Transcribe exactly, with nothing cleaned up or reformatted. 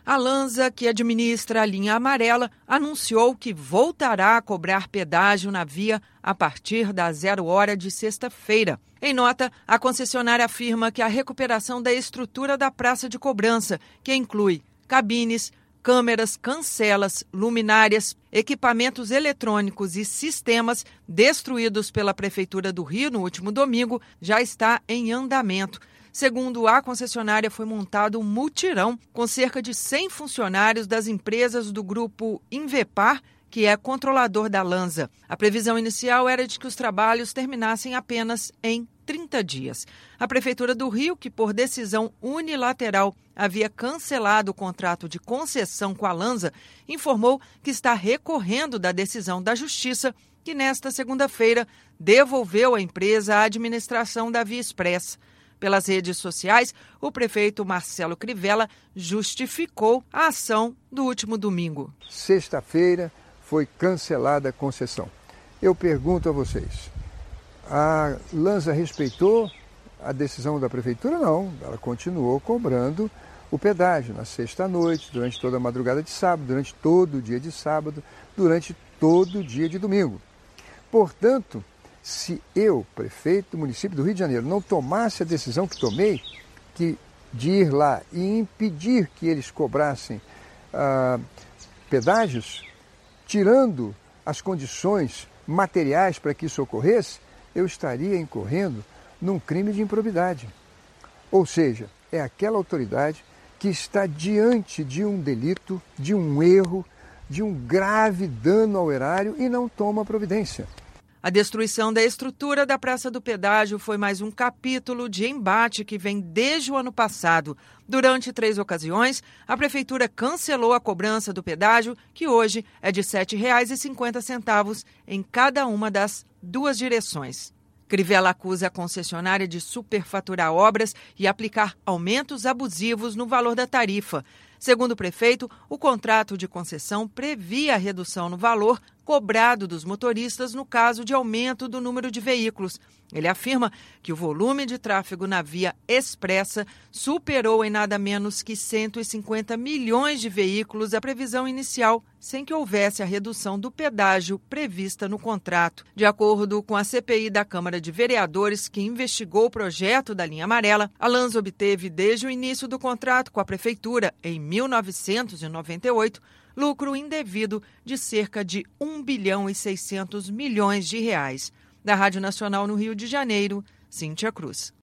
A Lanza, que administra a linha amarela, anunciou que voltará a cobrar pedágio na via a partir da zero hora de sexta-feira. Em nota, a concessionária afirma que a recuperação da estrutura da praça de cobrança, que inclui cabines, câmeras, cancelas, luminárias, equipamentos eletrônicos e sistemas destruídos pela Prefeitura do Rio no último domingo, já está em andamento. Segundo a concessionária, foi montado um mutirão com cerca de cem funcionários das empresas do grupo Invepar, que é controlador da Lanza. A previsão inicial era de que os trabalhos terminassem apenas em trinta dias. A Prefeitura do Rio, que por decisão unilateral havia cancelado o contrato de concessão com a Lanza, informou que está recorrendo da decisão da Justiça, que nesta segunda-feira devolveu à empresa a administração da Via Expressa. Pelas redes sociais, o prefeito Marcelo Crivella justificou a ação do último domingo. Sexta-feira foi cancelada a concessão. Eu pergunto a vocês, a Lanza respeitou a decisão da prefeitura? Não, ela continuou cobrando o pedágio na sexta-noite, durante toda a madrugada de sábado, durante todo o dia de sábado, durante todo o dia de domingo. Portanto, se eu, prefeito do município do Rio de Janeiro, não tomasse a decisão que tomei, que de ir lá e impedir que eles cobrassem ah, pedágios, tirando as condições materiais para que isso ocorresse, eu estaria incorrendo num crime de improbidade. Ou seja, é aquela autoridade que está diante de um delito, de um erro, de um grave dano ao erário e não toma providência. A destruição da estrutura da Praça do Pedágio foi mais um capítulo de embate que vem desde o ano passado. Durante três ocasiões, a Prefeitura cancelou a cobrança do pedágio, que hoje é de sete reais e cinquenta centavos em cada uma das duas direções. Crivella acusa a concessionária de superfaturar obras e aplicar aumentos abusivos no valor da tarifa. Segundo o prefeito, o contrato de concessão previa a redução no valor cobrado dos motoristas no caso de aumento do número de veículos. Ele afirma que o volume de tráfego na Via Expressa superou em nada menos que cento e cinquenta milhões de veículos a previsão inicial, sem que houvesse a redução do pedágio prevista no contrato. De acordo com a C P I da Câmara de Vereadores, que investigou o projeto da linha amarela, a Lanza obteve desde o início do contrato com a Prefeitura, em mil novecentos e noventa e oito, lucro indevido de cerca de um bilhão e seiscentos milhões de reais. Da Rádio Nacional no Rio de Janeiro, Cíntia Cruz.